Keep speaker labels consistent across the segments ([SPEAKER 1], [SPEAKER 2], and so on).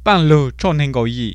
[SPEAKER 1] ban lù cho nên gọi gì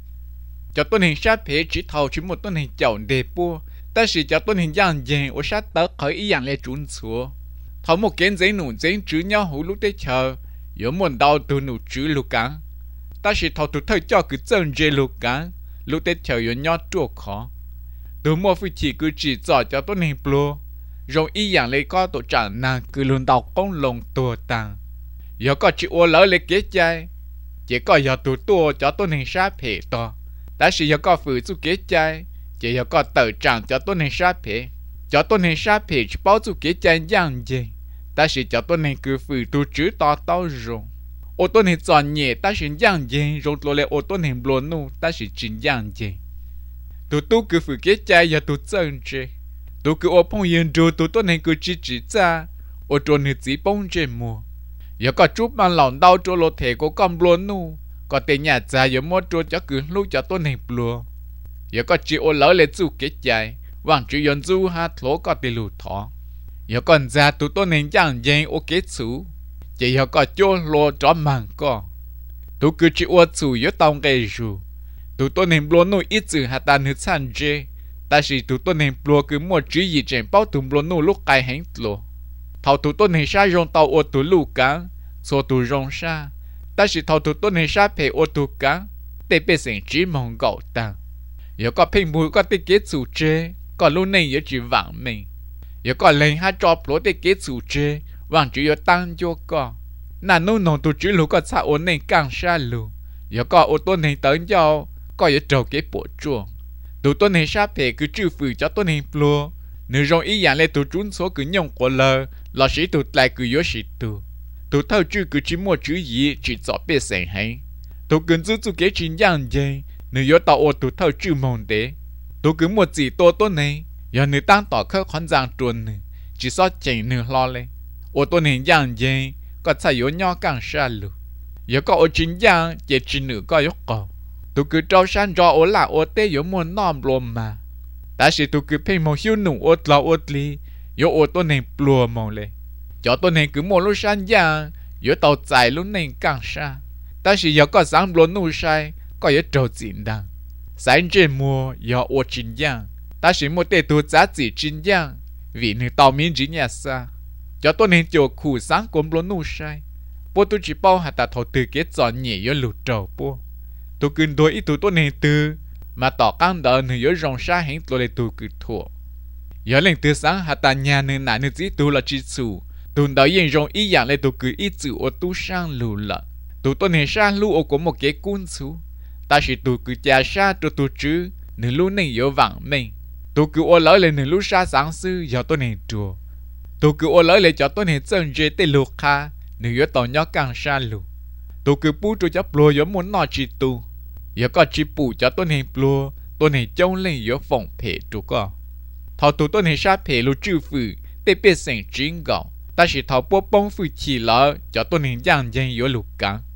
[SPEAKER 1] cho tôi hình sát phế chỉ thầu chỉ một tôi hình chậu đề bua ta chỉ cho tôi hình dạng gì ở sát tớ khởi ý dạng lệ trốn xuống thầu một kiến giấy nụ giấy chữ nhau hú lúc tới chờ yếu muốn đau từ nụ chữ lục cán ta chỉ thầu tụi thời cho cứ chân dê lục cán lúc tới chờ yếu nhau chua khó từ mua phi chỉ cứ chỉ cho tôi hình bua rồi ý dạng lệ có tổ trạng nàng cứ luôn đọc công lồng tua tàng yếu có chịu ô lỡ lệ kế chai chỉ có yếu tụi tua cho tôi hình sát phế to ta chỉ yếu có phụ chú kế chai chỉ yếu có tự trạng cho tôi hình sát phế cho tôi hình sát phế chỉ bao chú kế chai dạng gì ta chỉ cho tôi hình cứ phụ tu chữ to to rồi ô tôi hình chọn nhẹ ta chỉ dạng gì rồi tôi lại ô tôi hình blow nu ta chỉ chính dạng gì tụi tu cứ phụ kế chai yếu tụi chân gì tụi cứ ô phong yên rồi tụi tôi hình cứ chỉ ra ô tôi hình chỉ bông trên mùa yếu có chút mà lòng đau cho lô thể của con blow nu có thể nhà già yếu mua trôi cho cứ lúc cho tôi hình blow yếu có chỉ ô lỡ lên chú kế chai vàng chỉ yon du ha thổ có thể lù thọ yếu còn già tụi tôi hình dạng gì ô kế chú chỉ yếu có chỗ lô cho màng co tụi cứ chỉ ô chú yếu tông gây rù tụi tôi hình blow nu ít chữ hạt tàn hết sàn dê ta chỉ tụi tôi hình blow cứ mua chỉ gì trên bao tụi blow nu lúc cài hành lô thầu tụi tôi hình sa rong tàu ô tụi lù cá số tụi rong sa ta chỉ thầu tụi tôi hình sa phê ô tụi cá để bị sinh chỉ mong gạo tăng yếu có phim mùi có tiết kế chủ chế còn lúc này yếu chỉ vàng mình yếu có lên hai trò plô tiết kế chủ chế vàng chỉ yếu tăng cho có nà nô nông tụi chỉ lù có xa ổn nên càng xa lù yếu có ô tô hình tới nhau có yếu trầu kế bộ chuông tụi tôi hình sa phê cứ trừ phử cho tôi hình plô nếu rong ý dạng lên tụi trốn số cứ nhông của lờ là sĩ tụi lại cứ yếu sĩ tụi thâu chữ cứ chỉ mua chữ gì chỉ cho biết sinh hay tụi cần giữ tụi kế chính dạng gì nếu yếu tàu ô tụi thâu chữ mong đế tụi cứ mua gì tô này giờ nếu tăng tỏ khớp khoản dạng truồn này chỉ so chỉnh nửa lo lên ô tô hình dạng gì có thể yếu nhỏ càng xa lù giờ có ô chính dạng chỉ chỉ nửa có yếu cầu tụi cứ trao san cho ô là ô tê yếu muốn nòm lồm mà ta chỉ tụi cứ phê mong hiếu nụ ô lò ô li yếu ô tô hình plùa mong lên cho tôi nên cứ mua lúc sáng giang yếu tàu chạy lúc này càng xa ta chỉ yếu có sáng lúa nụ sai có yếu trâu chín đằng sáng trên mua yếu ô chín giang ta chỉ mua tê tu giá trị chín giang vì nữ tàu miên chỉ nhà xa cho tôi nên chỗ khủ sáng của lúa nụ sai bố tôi chỉ bao hạt ta thầu từ cái chọn nhẹ yếu lụt trâu bố tôi cứ đôi ít tôi nên từ mà tỏ căng đỡ nữ yếu rong xa hẹn tôi lại tôi cứ thua yếu lên từ sáng hạt ta nhà nữ nãy nữ chỉ tu là chỉ chủ tụi đó yên rong ý dạng lại tụi cứ ít chữ ô tu sang lù lợ tụi tôi hình sang lù ô có một cái cuốn chú ta chỉ tụi cứ cha sa tụi chứ nửa lù này yếu vàng mình tụi cứ ô lỡ lên nửa lù sa sáng sư giờ tôi hình chùa tụi cứ ô lỡ lên cho tôi hình chân dê tê lù kha nửa yếu tàu nhỏ càng sa lù tụi cứ bù cho chấp lùa yếu muốn nói chỉ tu yếu có chỉ bù cho tôi hình lùa tôi hình trông lên yếu phòng phê tụi co thọ tụi tôi hình sa phê lù chữ phử tê biết sinh chính gạo ta chỉ thảo bố bông phu chỉ lỡ cho tôi hình dạng dân yếu lục cán